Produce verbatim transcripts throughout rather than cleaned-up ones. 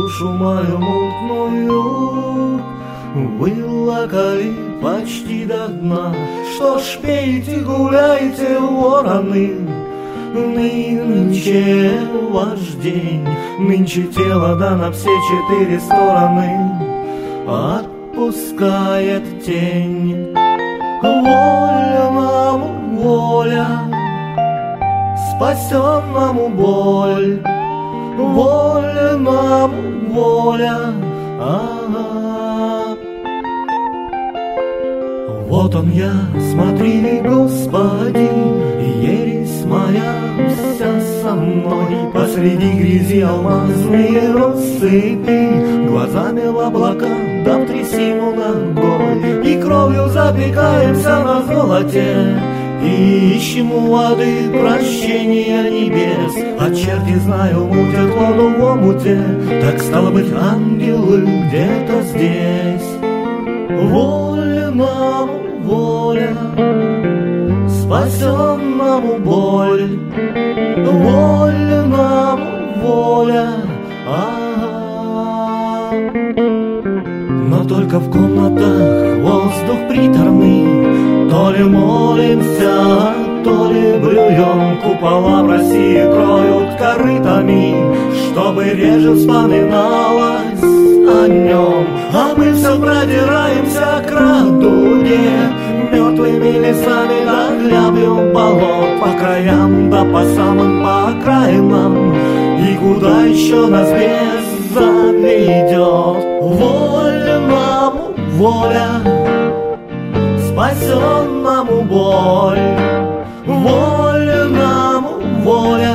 душу мою мутную вылокали почти до дна. Что ж, пейте, гуляйте, вороны, нынче ваш день, нынче тело да на все четыре стороны отпускает тень. Вольному воля, спасенному боль, вольному воля. А-а-а. Вот он я, смотри, Господи, ересь моя вся со мной. Посреди грязи алмазные россыпи, глазами в облака, да в трясину ногой. И кровью запекаемся на золоте, и ищем у воды прощения небес. А черти, знаю, мутят воду в омуте, так стало быть, ангелы где-то здесь. Вольному воля, спасенному боль, вольному воля. А-а-а. Но только в комнатах воздух приторный, то ли молимся, то ли блюем. Купола в России кроют корытами, чтобы реже вспоминалось о нем. А мы все продираемся к радуге, мертвыми лесами да хлябью болот, по краям да по самым по окраинам. И куда еще нас без заведет? Вольному воля, спасенному боль, вольному воля.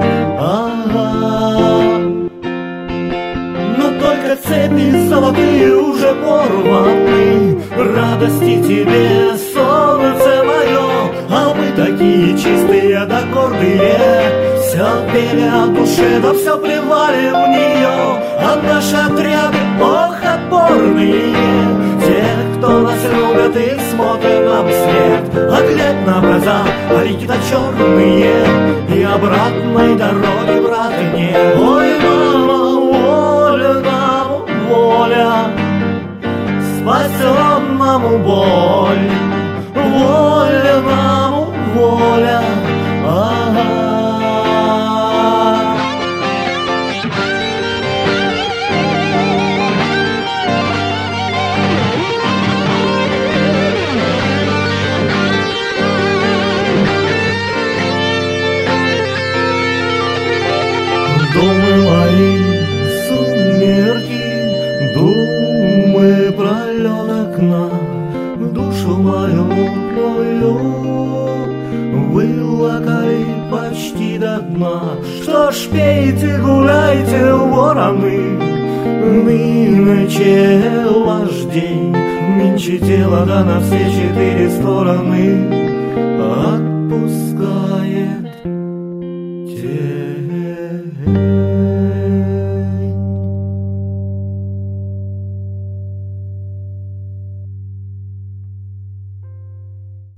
А-а-а. Но только цепи золотые уже порваны, радости тебе, солнце мое. А мы такие чистые да гордые, все пели о душе, да все плевали в нее. А наши отряды, ох, отборные, те, кто нас любят и смотрят нам вслед. А глядь на глаза, а реки-то черные, и обратной дороги, брат, нет. Ой, мама, воля нам, воля, спасенному боль, воля нам, воля. А-а-а. Думы мои, сумерки, думы пролет окна, душу мою мутную вылокали почти до дна. Что ж, пейте, гуляйте, вороны, нынче ваш день, нынче тело да на все четыре стороны отпускает тень.